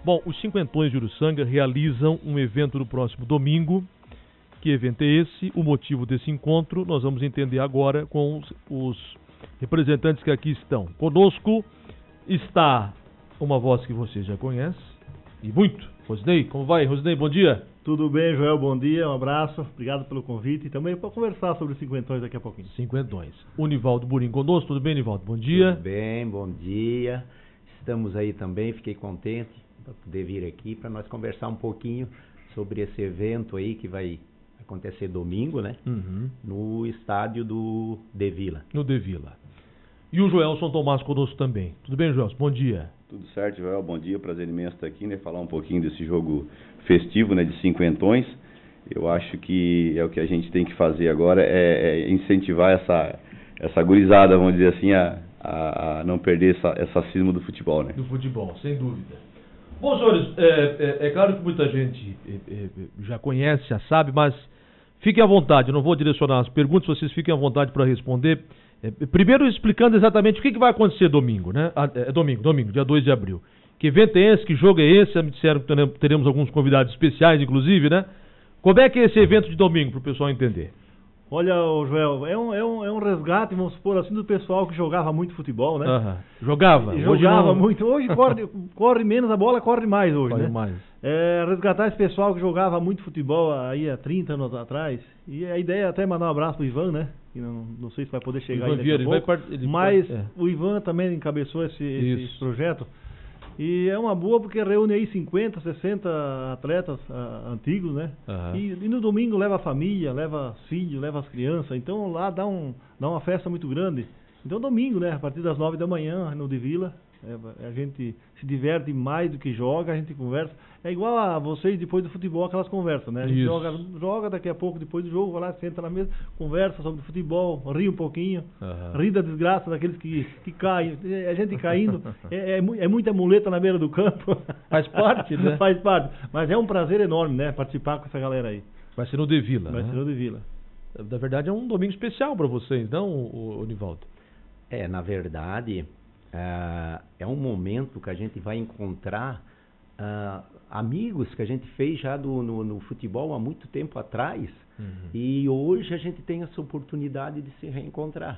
Bom, os Cinquentões de Uruçanga realizam um evento no próximo domingo. Que evento é esse? O motivo desse encontro nós vamos entender agora com os representantes que aqui estão. Conosco está uma voz que você já conhece, e muito. Rosinei, como vai? Rosinei, bom dia. Tudo bem, Joel, bom dia, um abraço, obrigado pelo convite e também para conversar sobre os Cinquentões daqui a pouquinho. Cinquentões. O Nivaldo Burim conosco, tudo bem, Nivaldo? Bom dia. Tudo bem, bom dia. Estamos aí também, fiquei contente para poder vir aqui para nós conversar um pouquinho sobre esse evento aí que vai acontecer domingo, né? No estádio do De Vila. No De Vila. E o Joelson Tomás conosco também. Tudo bem, Joelson? Bom dia. Tudo certo, Joel. Bom dia. Prazer imenso estar aqui, né? Falar um pouquinho desse jogo festivo, né? De cinquentões. Eu acho que é o que a gente tem que fazer agora, é incentivar essa gurizada, vamos dizer assim, a não perder essa cisma do futebol, né? Do futebol, sem dúvida. Bom, senhores, é claro que muita gente já conhece, já sabe, mas fiquem à vontade, eu não vou direcionar as perguntas, vocês fiquem à vontade para responder. Primeiro explicando exatamente o que vai acontecer domingo, né? Domingo, dia 2 de abril. Que evento é esse? Que jogo é esse? Me disseram que teremos alguns convidados especiais, inclusive, né? Como é que é esse evento de domingo, para o pessoal entender? Olha, Joel, é um resgate, vamos supor assim, do pessoal que jogava muito futebol, né? Jogava muito. Hoje corre menos, a bola corre mais hoje, corre né? Mais. Resgatar esse pessoal que jogava muito futebol aí há 30 anos atrás. E a ideia é até mandar um abraço pro Ivan, né? Que não sei se vai poder chegar aí daqui a pouco. Mas o Ivan também encabeçou esse projeto. E é uma boa porque reúne aí 50, 60 atletas antigos, né? E no domingo leva a família, leva os filhos, leva as crianças. Então lá dá uma festa muito grande. Então domingo, né? A partir das 9 da manhã no De Vila, a gente se diverte mais do que joga, a gente conversa. É igual a vocês depois do futebol, aquelas conversas, né? A gente joga daqui a pouco, depois do jogo, vai lá, senta na mesa, conversa sobre futebol, ri um pouquinho, ri da desgraça daqueles que caem. A gente caindo, é muita muleta na beira do campo. Faz parte, né? Faz parte. Mas é um prazer enorme, né? Participar com essa galera aí. Vai ser no De Vila, Vai ser no De Vila. Na verdade é um domingo especial para vocês, não, o Nivaldo? Na verdade, é um momento que a gente vai encontrar amigos que a gente fez já no futebol há muito tempo atrás, e hoje a gente tem essa oportunidade de se reencontrar.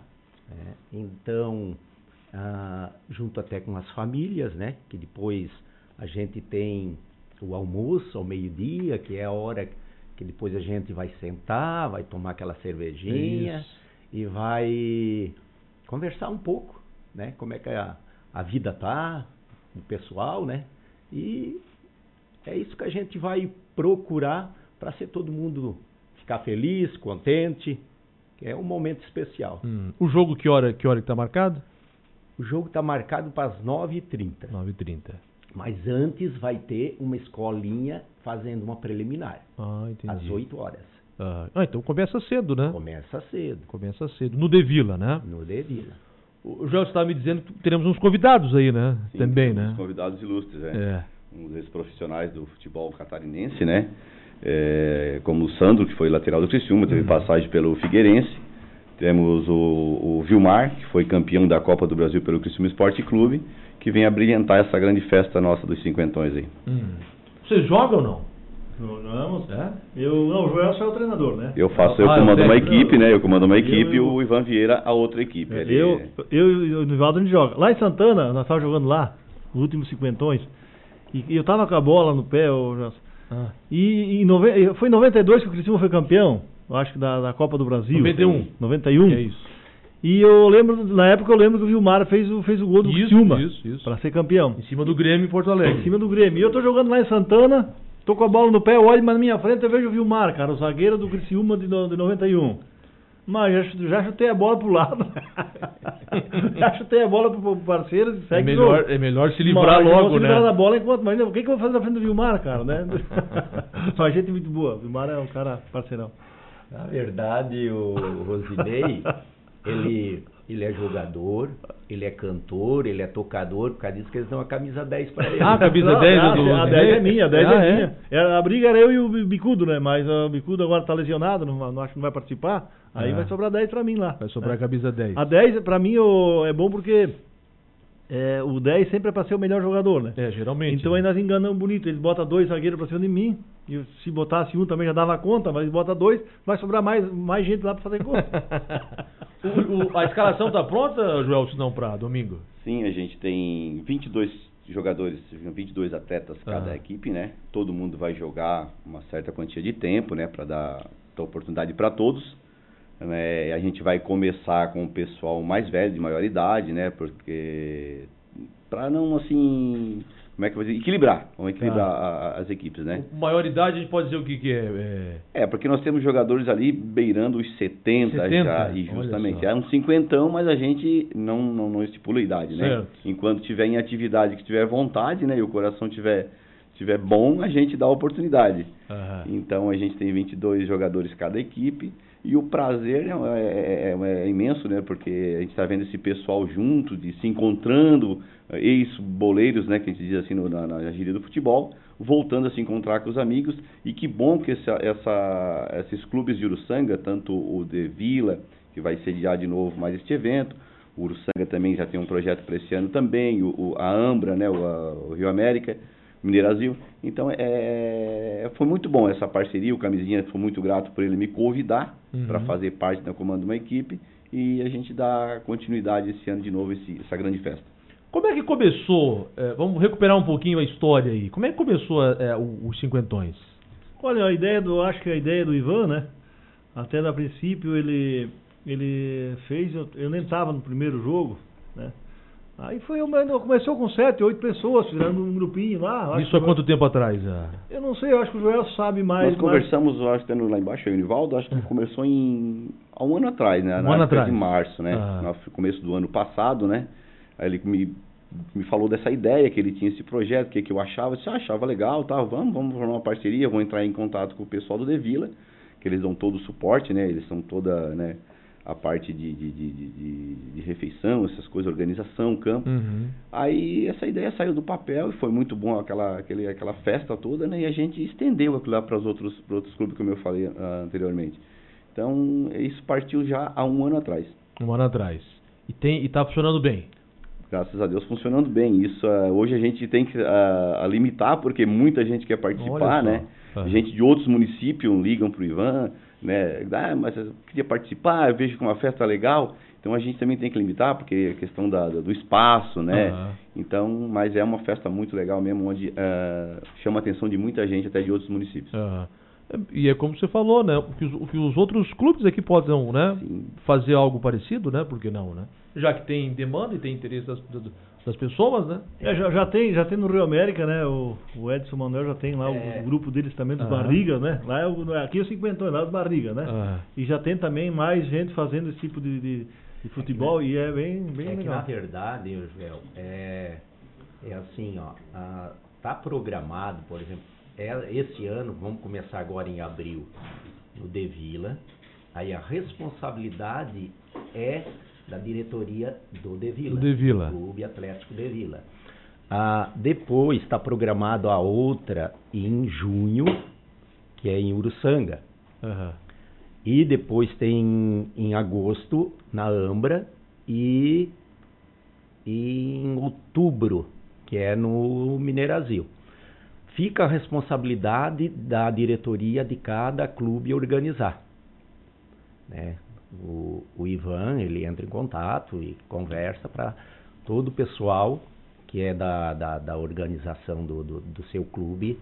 Então, junto até com as famílias, né, que depois a gente tem o almoço ao meio-dia, que é a hora que depois a gente vai sentar, vai tomar aquela cervejinha e vai conversar um pouco, né, como é que a vida tá, o pessoal, né, e é isso que a gente vai procurar para ser todo mundo ficar feliz, contente, que é um momento especial. O jogo, que hora que está marcado? O jogo está marcado para as 9h30. 9h30. Mas antes vai ter uma escolinha fazendo uma preliminar. Entendi. Às 8 horas. Então começa cedo, né? Começa cedo. Começa cedo. No De Vila, né? No De Vila. O Joel estava me dizendo que teremos uns convidados aí, né? Sim, também, né? Uns convidados ilustres, um desses profissionais do futebol catarinense, né? Como o Sandro, que foi lateral do Criciúma, teve passagem pelo Figueirense. Temos o Vilmar, que foi campeão da Copa do Brasil pelo Criciúma Esporte Clube, que vem a brilhantar essa grande festa nossa dos cinquentões aí. Vocês jogam ou não? Jogamos. O Joel só é o treinador, né? Eu comando uma equipe, né? Eu comando uma equipe e o Ivan Vieira a outra equipe. Eu e o Nivaldo a gente joga. Lá em Santana, nós estávamos jogando lá, os últimos cinquentões, e eu tava com a bola no pé, foi em 92 que o Criciúma foi campeão, eu acho que da Copa do Brasil. 91. É isso. E na época eu lembro que o Vilmar fez o gol do Criciúma para ser campeão. Em cima do Grêmio em Porto Alegre. Em cima do Grêmio. E eu tô jogando lá em Santana, tô com a bola no pé, eu olho, mas na minha frente eu vejo o Vilmar, cara, o zagueiro do Criciúma de 91. Mas já chutei a bola pro lado. Já chutei a bola pro parceiro e segue o jogo. É melhor se livrar logo, né? Se livrar da bola mas o que eu vou fazer na frente do Vilmar, cara, né? Mas a gente é muito boa. O Vilmar é um cara parceirão. Na verdade, o Rosinei, ele é jogador, ele é cantor, ele é tocador, por causa disso que eles dão a camisa 10 para ele. A camisa 10 do A 10 é minha, a 10 é minha. A briga era eu e o Bicudo, né? Mas o Bicudo agora tá lesionado, não acho que não vai participar. Aí vai sobrar 10 para mim lá. Vai sobrar a camisa 10. A 10 para mim é bom porque o 10 sempre é para ser o melhor jogador, né? Geralmente. Então aí nós enganamos bonito. Eles botam 2 zagueiros para cima de mim. E se botasse um também já dava conta, mas bota 2, vai sobrar mais gente lá para fazer gol. A escalação tá pronta, Joel, se não para domingo? Sim, a gente tem 22 jogadores, 22 atletas cada equipe, né? Todo mundo vai jogar uma certa quantia de tempo, né? Para dar oportunidade para todos. A gente vai começar com o pessoal mais velho, de maior idade, né? Porque para não, assim, como é que eu vou dizer? Vamos equilibrar as equipes, né? Maior idade, a gente pode dizer o que é? Porque nós temos jogadores ali beirando os 70 já, e justamente, é um 50, mas a gente não estipula idade, né? Certo. Enquanto tiver em atividade, que tiver vontade, né? E o coração tiver bom, a gente dá a oportunidade. Então a gente tem 22 jogadores cada equipe. E o prazer é imenso, né? Porque a gente está vendo esse pessoal junto, se encontrando, ex-boleiros, né? Que a gente diz assim na gíria do futebol, voltando a se encontrar com os amigos. E que bom que esses clubes de Uruçanga, tanto o De Vila, que vai sediar de novo mais este evento, o Uruçanga também já tem um projeto para esse ano também, a Ambra, né? O Rio América, Mineirazil. Então foi muito bom essa parceria. O Camisinha foi muito grato por ele me convidar para fazer parte da comando de uma equipe, e a gente dá continuidade esse ano de novo essa grande festa. Como é que começou? Vamos recuperar um pouquinho a história aí. Como é que começou os Cinquentões? Olha, acho que a ideia do Ivan, né? Até no princípio ele fez, eu nem estava no primeiro jogo, né? Aí começou com 7, 8 pessoas, tirando um grupinho lá. Isso há quanto tempo atrás? Eu não sei, eu acho que o Joel sabe mais. Nós conversamos, eu acho que lá embaixo, o Nivaldo, acho que começou há um ano atrás, né? Na época de março, né? No começo do ano passado, né? Aí ele me falou dessa ideia, que ele tinha esse projeto, que eu achava. Eu disse, achava legal, tá? Vamos formar uma parceria, vou entrar em contato com o pessoal do De Vila, que eles dão todo o suporte, né? Eles são toda, né? A parte de refeição, essas coisas, organização, campo. Aí essa ideia saiu do papel e foi muito bom aquela festa toda, né? E a gente estendeu aquilo lá para os outros clubes, como eu falei anteriormente. Então, isso partiu já há um ano atrás. Um ano atrás. E está funcionando bem? Graças a Deus, funcionando bem. Isso, hoje a gente tem que limitar, porque muita gente quer participar, né? Gente de outros municípios ligam para o Ivan, né? Mas eu queria participar, eu vejo que é uma festa legal. Então a gente também tem que limitar, porque a questão do espaço, né? Então, mas é uma festa muito legal mesmo, onde chama a atenção de muita gente, até de outros municípios. E é como você falou, né? Que os outros clubes aqui podem, né? Fazer algo parecido, né? Por que não, né? Já que tem demanda e tem interesse das pessoas, né? Já tem no Rio América, né? O Edson Manuel já tem lá o grupo deles também, dos Barrigas, né? Aqui é o 50, lá os Barrigas, né? E já tem também mais gente fazendo esse tipo de futebol, e é bem legal. Que, na verdade, Joel, é assim, ó, tá programado, por exemplo, esse ano, vamos começar agora em abril, no De Vila. Aí a responsabilidade é da diretoria do De Vila, Clube Atlético De Vila. Depois está programado a outra em junho, que é em Uruçanga. E depois tem em agosto na Ambra e em outubro, que é no Mineirazil. Fica a responsabilidade da diretoria de cada clube organizar, né? O Ivan, ele entra em contato e conversa para todo o pessoal que é da organização do seu clube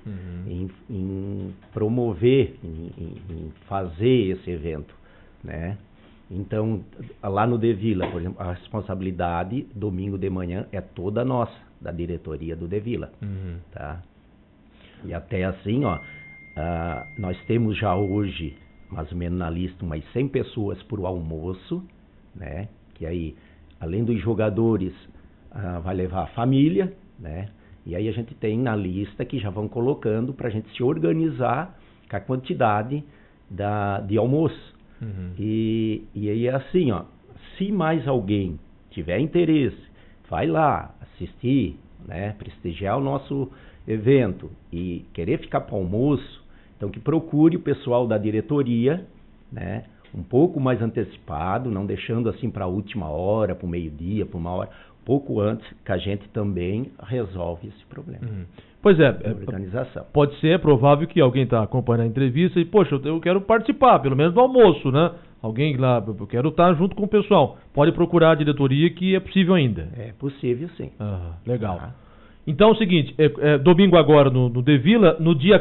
em promover, em fazer esse evento, né? Então, lá no De Vila, por exemplo, a responsabilidade, domingo de manhã, é toda nossa, da diretoria do De Vila, tá? E até assim, ó, nós temos já hoje, mais ou menos na lista, umas 100 pessoas para o almoço, né? Que aí, além dos jogadores, vai levar a família, né? E aí a gente tem na lista que já vão colocando para a gente se organizar com a quantidade de almoço. E aí é assim, ó, se mais alguém tiver interesse, vai lá assistir, né? Prestigiar o nosso evento e querer ficar para o almoço, então que procure o pessoal da diretoria, né? Um pouco mais antecipado, não deixando assim para a última hora, para o meio-dia, para 1 hora, pouco antes, que a gente também resolve esse problema. Pois é, organização. Pode ser, é provável que alguém está acompanhando a entrevista e, poxa, eu quero participar, pelo menos do almoço, né? Alguém lá, eu quero estar junto com o pessoal. Pode procurar a diretoria que é possível ainda. É possível, sim. Legal. Então é o seguinte, domingo agora no De Vila, no dia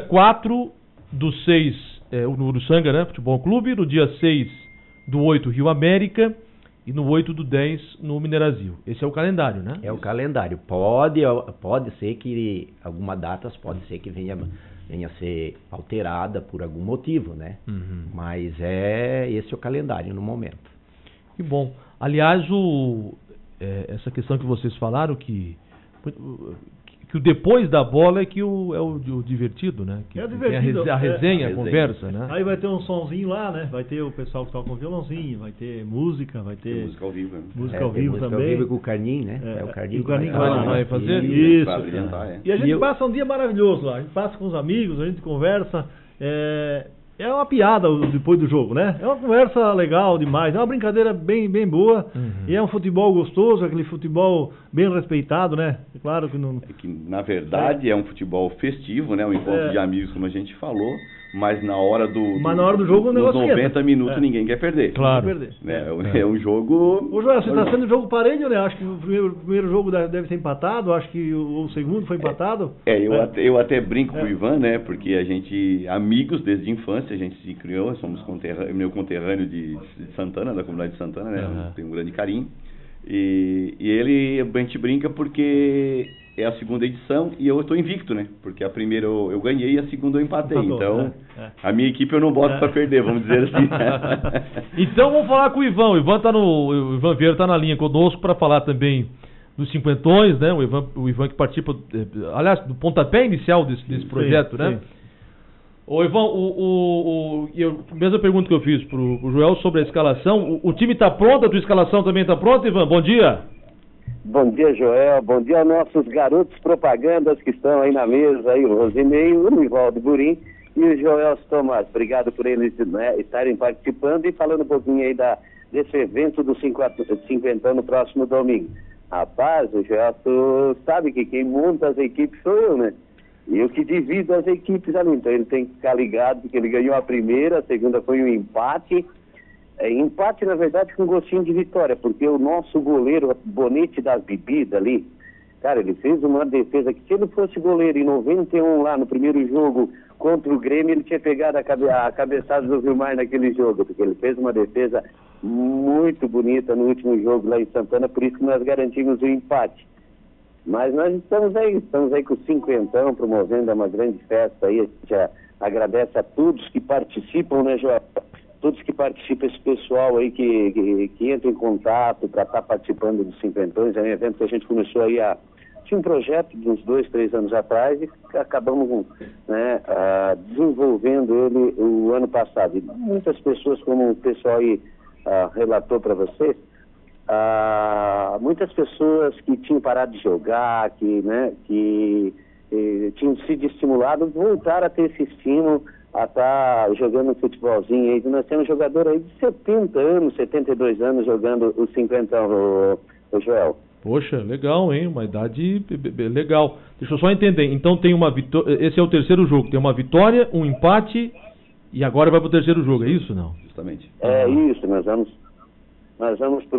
4/6, no Uruçanga, né? Futebol Clube, no dia 6/8, Rio América, e no 8/10 no Minerazil. Esse é o calendário, né? É o calendário. Pode ser que alguma datas pode ser que venha a ser alterada por algum motivo, né? Mas esse é o calendário no momento. Que bom. Aliás, essa questão que vocês falaram que o depois da bola é que é o divertido, né? Que é divertido. A resenha, a conversa, né? Aí vai ter um sonzinho lá, né? Vai ter o pessoal que toca com violãozinho, vai ter música, vai ter... música ao vivo, né? Música ao vivo também. Música ao vivo com o Carninho, né? O Carninho que vai fazer? Isso. E a gente passa um dia maravilhoso lá. A gente passa com os amigos, a gente conversa. É uma piada depois do jogo, né? É uma conversa legal demais, é uma brincadeira bem boa. E é um futebol gostoso, aquele futebol bem respeitado, né? É claro que não... É que, na verdade, é um futebol festivo, né? Um encontro de amigos, como a gente falou. Mas na hora do jogo o negócio nos 90 minutos ninguém quer perder. Claro. É um jogo... Ô Joel, você está sendo um jogo parelho, né? Acho que o primeiro jogo deve ser empatado, acho que o segundo foi empatado. Eu até brinco com o Ivan, né? Porque a gente, amigos desde a infância, a gente se criou, somos meu conterrâneo de Santana, da comunidade de Santana, né? Tem um grande carinho. E a gente brinca porque é a segunda edição e eu estou invicto, né? Porque a primeira eu ganhei e a segunda eu empatei. Então, a minha equipe eu não boto para perder, vamos dizer assim. Então vamos falar com o Ivan. O Ivan Vieira está na linha conosco para falar também dos cinquentões, né? O Ivan que participa, aliás, do pontapé inicial desse projeto, né? Ô Ivan, a mesma pergunta que eu fiz pro Joel sobre a escalação. O time está pronto? A tua escalação também está pronta, Ivan? Bom dia. Bom dia, Joel. Bom dia aos nossos garotos propagandas que estão aí na mesa, aí, o Rosinei, o Nivaldo Burim e o Joel Tomás. Obrigado por eles, né, estarem participando e falando um pouquinho aí desse evento do 50 no próximo domingo. Rapaz, o Joel, tu sabe que quem monta as equipes sou eu, né? E eu que divido as equipes ali, então ele tem que ficar ligado porque ele ganhou a primeira, a segunda foi um empate. Empate, na verdade, com gostinho de vitória, porque o nosso goleiro, Bonete das Bebidas ali, cara, ele fez uma defesa que se ele fosse goleiro em 91 lá no primeiro jogo contra o Grêmio, ele tinha pegado a cabeçada do Vilmar naquele jogo, porque ele fez uma defesa muito bonita no último jogo lá em Santana, por isso que nós garantimos o empate. Mas nós estamos aí com o cinquentão, promovendo uma grande festa aí, a gente agradece a todos que participam, né, Joel? Todos que participam, esse pessoal aí que entra em contato para estar participando dos cinquentões, é um evento que a gente começou aí tinha um projeto de uns 2, 3 anos atrás e acabamos desenvolvendo ele o ano passado. E muitas pessoas, como o pessoal aí relatou para você, muitas pessoas que tinham parado de jogar, que tinham sido estimulados, voltaram a ter esse estímulo a estar jogando um futebolzinho aí. Nós temos um jogador aí de 70 anos, 72 anos jogando os 50, o Joel. Poxa, legal, hein? Uma idade legal. Deixa eu só entender. Então tem uma vitória. Esse é o terceiro jogo. Tem uma vitória, um empate e agora vai para o terceiro jogo. É isso, não? Justamente. É isso. Nós vamos para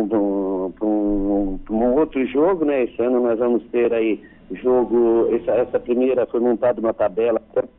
um outro jogo, né? Esse ano nós vamos ter aí jogo. Essa primeira foi montada uma tabela.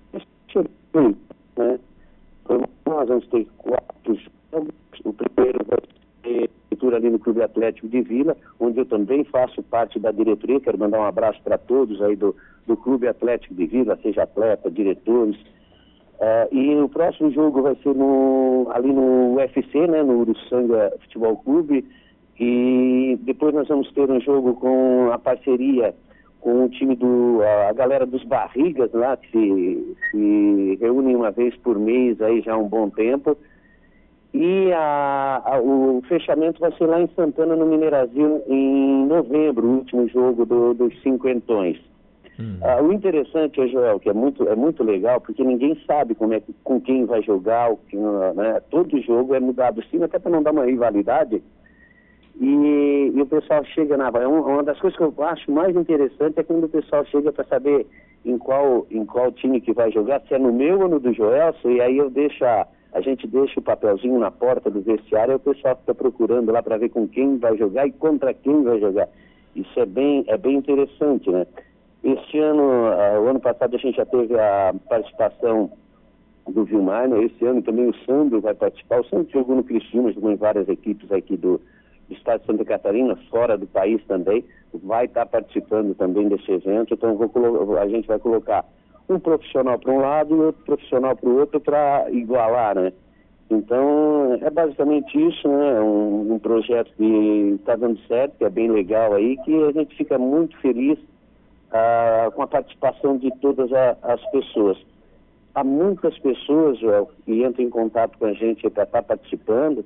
Né? Nós vamos ter 4 jogos. O primeiro vai ser ali no Clube Atlético de Vila, onde eu também faço parte da diretoria. Quero mandar um abraço para todos aí do Clube Atlético de Vila, seja atleta, diretores. E o próximo jogo vai ser ali no UFC, né, no Uruçanga Futebol Clube. E depois nós vamos ter um jogo com a parceria com o time a galera dos Barrigas lá, que se reúnem uma vez por mês aí já há um bom tempo. E o fechamento vai ser lá em Santana, no Minerazil, em novembro, o último jogo dos cinquentões. O interessante, Joel, que é muito legal, porque ninguém sabe com quem vai jogar, né? Todo jogo é mudado sim, até para não dar uma rivalidade. e o pessoal chega na... Uma das coisas que eu acho mais interessante é quando o pessoal chega para saber em qual time que vai jogar, se é no meu ou no do Joelson, e aí a gente deixa o papelzinho na porta do vestiário e o pessoal fica procurando lá para ver com quem vai jogar e contra quem vai jogar. Isso é bem interessante, né? Este ano, o ano passado a gente já teve a participação do Vilmar, né? Esse ano também o Sandro vai participar. O Sandro jogou no Criciúma, jogou em várias equipes aqui do estado de Santa Catarina, fora do país também, vai estar participando também desse evento. Então a gente vai colocar um profissional para um lado e outro profissional para o outro para igualar, né? Então é basicamente isso, né? Um projeto que está dando certo, que é bem legal aí, que a gente fica muito feliz com a participação de todas as pessoas. Há muitas pessoas, Joel, que entram em contato com a gente para estar participando,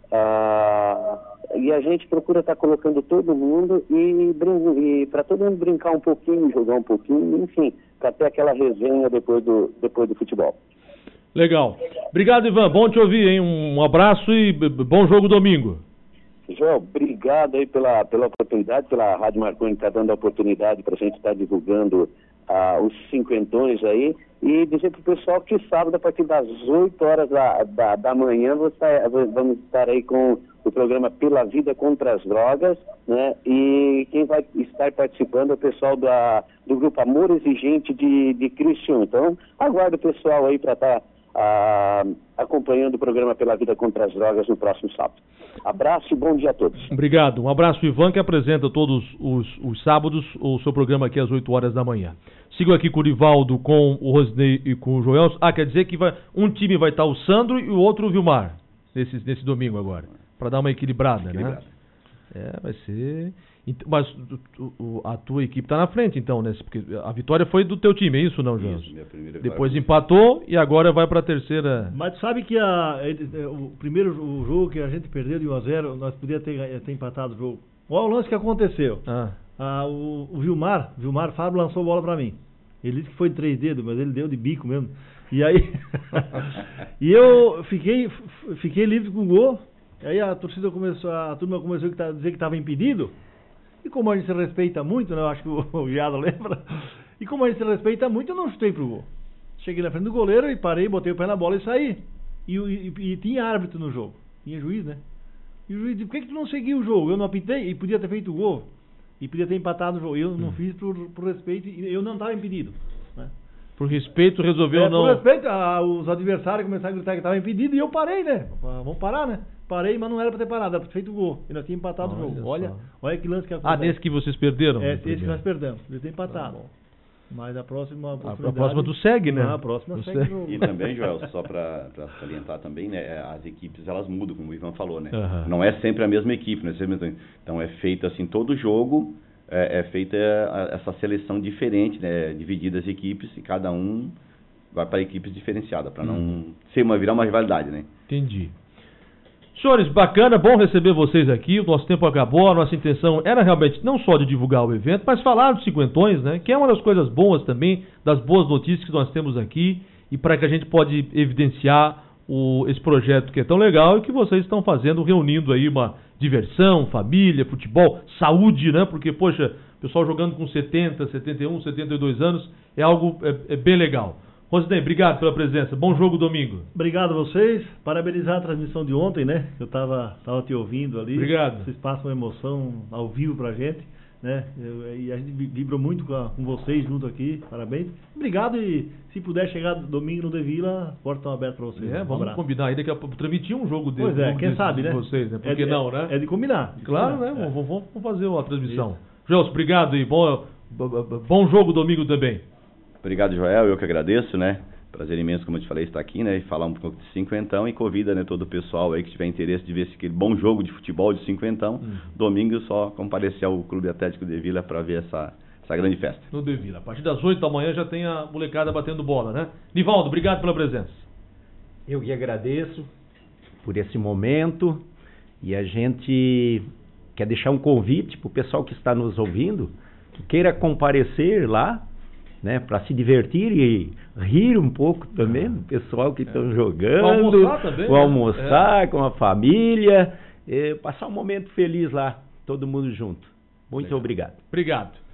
e a gente procura estar colocando todo mundo e para todo mundo brincar um pouquinho, jogar um pouquinho, enfim, para ter aquela resenha depois do futebol. Legal. Obrigado, Ivan. Bom te ouvir, hein? Um abraço e bom jogo domingo. Joel, obrigado aí pela oportunidade, pela Rádio Marconi que está dando a oportunidade para a gente estar divulgando os cinquentões aí, e dizer para o pessoal que sábado, a partir das 8 horas da manhã, vamos estar aí com o programa Pela Vida contra as Drogas, né? E quem vai estar participando é o pessoal do Grupo Amor Exigente de Criciúma. Então, aguardo o pessoal aí para estar acompanhando o programa Pela Vida contra as Drogas no próximo sábado. Abraço e bom dia a todos. Obrigado. Um abraço, Ivan, que apresenta todos os sábados o seu programa aqui às 8 horas da manhã. Sigo aqui com o Rivaldo, com o Rosinei e com o Joelson. Quer dizer que um time vai estar o Sandro e o outro o Vilmar, nesse domingo agora, para dar uma equilibrada, né? Vai ser... Mas a tua equipe está na frente, então, né? Porque a vitória foi do teu time, é isso não, João? Isso, minha primeira vitória. Depois empatou e agora vai para a terceira. Mas sabe que o primeiro jogo que a gente perdeu de 1-0, nós podíamos ter empatado o jogo. Olha o lance que aconteceu. O Vilmar Fábio lançou a bola para mim. Ele disse que foi de 3 dedos, mas ele deu de bico mesmo. E aí... e eu fiquei livre com o gol. Aí a turma começou a dizer que estava impedido. E como a gente se respeita muito, né? Eu acho que o Giado lembra. E como a gente se respeita muito, eu não chutei pro gol. Cheguei na frente do goleiro e parei, botei o pé na bola e saí. E tinha árbitro no jogo. Tinha juiz, né? E o juiz disse, por que tu não seguiu o jogo? Eu não apitei e podia ter feito o gol. E podia ter empatado o jogo. Eu não fiz por respeito e eu não estava impedido, né? Por respeito resolveu não... Por respeito, os adversários começaram a gritar que estava impedido e eu parei, né? Vamos parar, né? Parei, mas não era para ter parado, era para ter feito o gol. Eu não tinha empatado o jogo. Olha que lance que aconteceu. Nesse que vocês perderam? Esse que nós perdemos. Ele tem empatado. Mas a próxima oportunidade... A próxima tu segue, né? A próxima segue o jogo. E também, Joel, só para salientar também, né? As equipes, elas mudam, como o Ivan falou, né? Não é sempre a mesma equipe, né? Então é feito assim, todo jogo é feita essa seleção diferente, né? Dividida as equipes e cada um vai para equipes diferenciadas, para não virar uma rivalidade, né? Entendi. Senhores, bacana, bom receber vocês aqui. O nosso tempo acabou, a nossa intenção era realmente não só de divulgar o evento, mas falar dos cinquentões, né? Que é uma das coisas boas também, das boas notícias que nós temos aqui, e para que a gente pode evidenciar esse projeto que é tão legal e que vocês estão fazendo, reunindo aí uma diversão, família, futebol, saúde, né? Porque, poxa, o pessoal jogando com 70, 71, 72 anos é algo bem legal. Rosinei, obrigado pela presença. Bom jogo domingo. Obrigado a vocês. Parabenizar a transmissão de ontem, né? Eu tava te ouvindo ali. Obrigado. Vocês passam uma emoção ao vivo pra gente, né? E a gente vibrou muito com vocês junto aqui. Parabéns. Obrigado e se puder chegar domingo no De Vila, as portas estão abertas pra vocês. Vamos combinar aí daqui a pouco. Transmitir um jogo dele. Pois quem sabe, né? Vocês, né? Por que não, né? É de combinar. Claro, né? Vamos fazer uma transmissão. Gelson, obrigado e bom jogo domingo também. Obrigado, Joel. Eu que agradeço, né? Prazer imenso, como eu te falei, estar aqui, né? E falar um pouco de cinquentão e convida, né, todo o pessoal aí que tiver interesse de ver aquele bom jogo de futebol de cinquentão. Domingo só comparecer ao Clube Atlético de Vila para ver essa grande festa. No De Vila. A partir das 8 da manhã já tem a molecada batendo bola, né? Nivaldo, obrigado pela presença. Eu que agradeço por esse momento e a gente quer deixar um convite para o pessoal que está nos ouvindo, que queira comparecer lá, né, para se divertir e rir um pouco também do pessoal que estão jogando, almoçar também, almoçar com a família, passar um momento feliz lá, todo mundo junto. Muito obrigado. Obrigado.